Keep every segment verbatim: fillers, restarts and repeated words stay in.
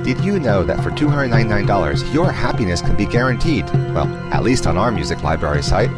Did you know that for two hundred ninety-nine dollars, your happiness can be guaranteed? Well, at least on our music library site.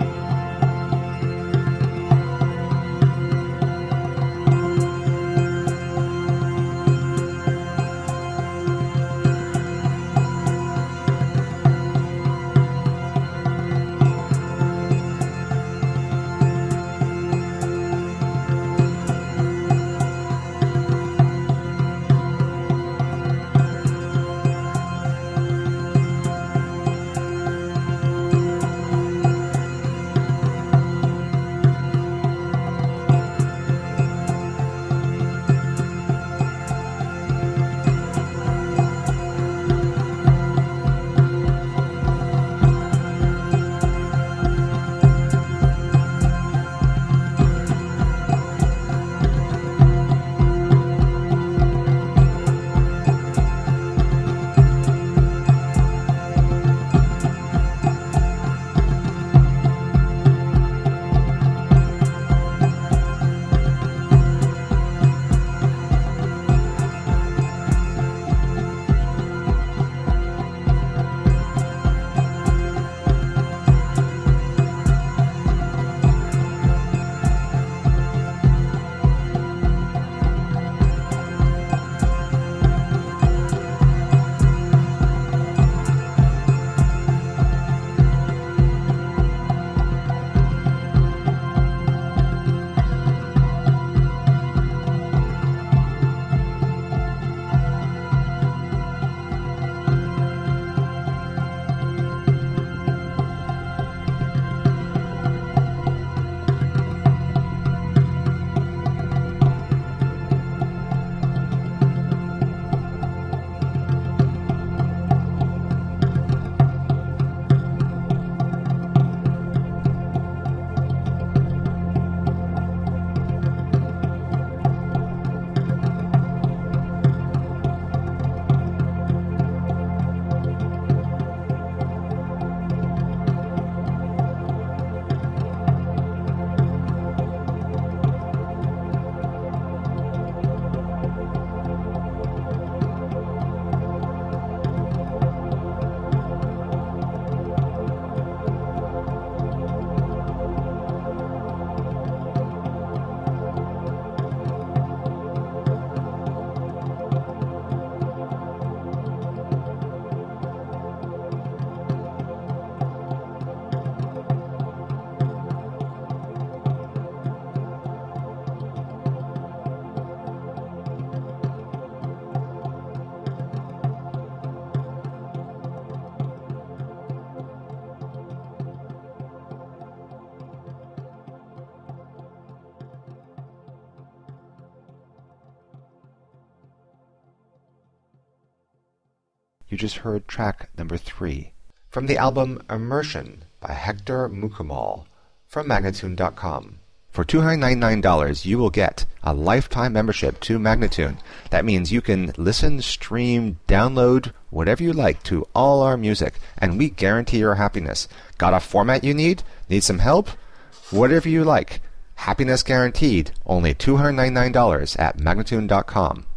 You just heard track number three from the album Immersion by Hector Mukumal from Magnatune dot com. For two hundred ninety-nine dollars, you will get a lifetime membership to Magnatune. That means you can listen, stream, download, whatever you like to all our music, and we guarantee your happiness. Got a format you need? Need some help? Whatever you like. Happiness guaranteed. Only two hundred ninety-nine dollars at Magnatune dot com.